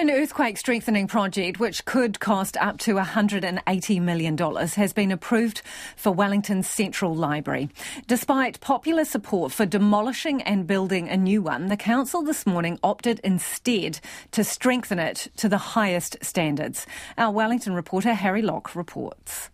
An earthquake strengthening project, which could cost up to $180 million, has been approved for Wellington's Central Library. Despite popular support for demolishing and building a new one, the council this morning opted instead to strengthen it to the highest standards. Our Wellington reporter Harry Locke reports.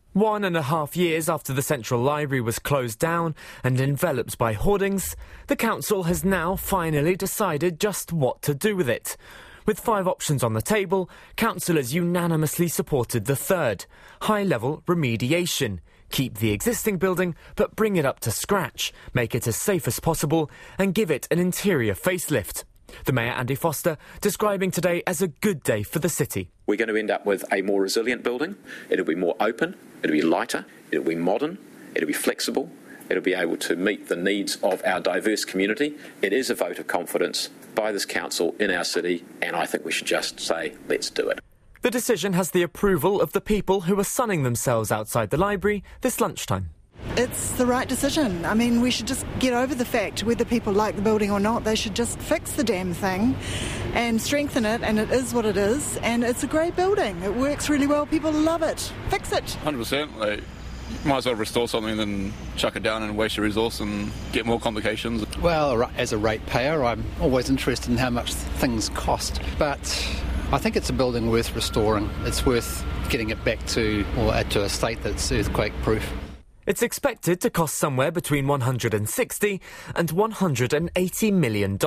1.5 years after the Central Library was closed down and enveloped by hoardings, the council has now finally decided just what to do with it. With 5 options on the table, councillors unanimously supported the third: high-level remediation. Keep the existing building, but bring it up to scratch, make it as safe as possible, and give it an interior facelift. The Mayor, Andy Foster, describing today as a good day for the city. We're going to end up with a more resilient building. It'll be more open, it'll be lighter, it'll be modern, it'll be flexible, it'll be able to meet the needs of our diverse community. It is a vote of confidence by this council in our city, and I think we should just say, let's do it. The decision has the approval of the people who are sunning themselves outside the library this lunchtime. It's the right decision. I mean, we should just get over the fact, whether people like the building or not, they should just fix the damn thing and strengthen it, and it is what it is, and it's a great building. It works really well, people love it. Fix it. 100%. You might as well restore something than chuck it down and waste your resource and get more complications. Well, as a ratepayer, I'm always interested in how much things cost, but I think it's a building worth restoring. It's worth getting it back to a state that's earthquake-proof. It's expected to cost somewhere between $160 and $180 million.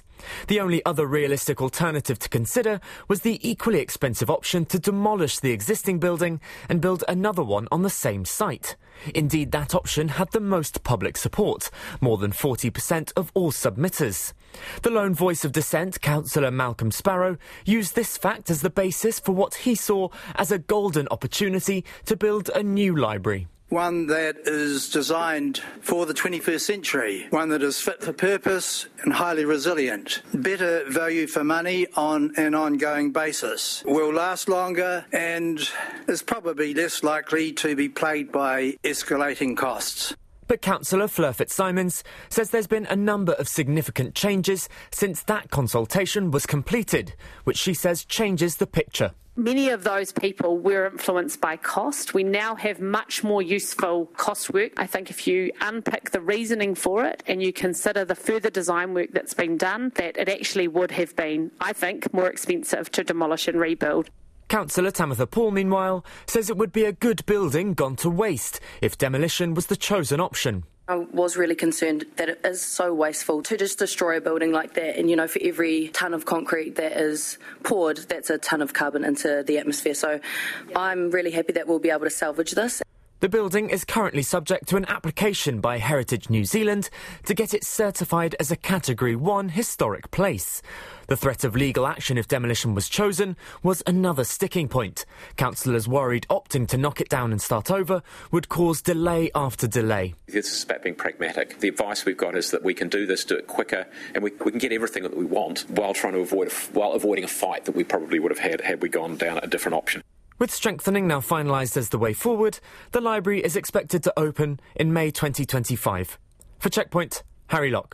The only other realistic alternative to consider was the equally expensive option to demolish the existing building and build another one on the same site. Indeed, that option had the most public support, more than 40% of all submitters. The lone voice of dissent, Councillor Malcolm Sparrow, used this fact as the basis for what he saw as a golden opportunity to build a new library. One that is designed for the 21st century, one that is fit for purpose and highly resilient, better value for money on an ongoing basis, will last longer and is probably less likely to be plagued by escalating costs. But Councillor Fleur Fitzsimons says there's been a number of significant changes since that consultation was completed, which she says changes the picture. Many of those people were influenced by cost. We now have much more useful cost work. I think if you unpick the reasoning for it and you consider the further design work that's been done, that it actually would have been, I think, more expensive to demolish and rebuild. Councillor Tamitha Paul, meanwhile, says it would be a good building gone to waste if demolition was the chosen option. I was really concerned that it is so wasteful to just destroy a building like that. And, for every tonne of concrete that is poured, that's a tonne of carbon into the atmosphere. So I'm really happy that we'll be able to salvage this. The building is currently subject to an application by Heritage New Zealand to get it certified as a Category 1 historic place. The threat of legal action if demolition was chosen was another sticking point. Councillors worried opting to knock it down and start over would cause delay after delay. This is about being pragmatic. The advice we've got is that we can do this, do it quicker, and we can get everything that we want while avoiding a fight that we probably would have had we gone down a different option. With strengthening now finalised as the way forward, the library is expected to open in May 2025. For Checkpoint, Harry Locke.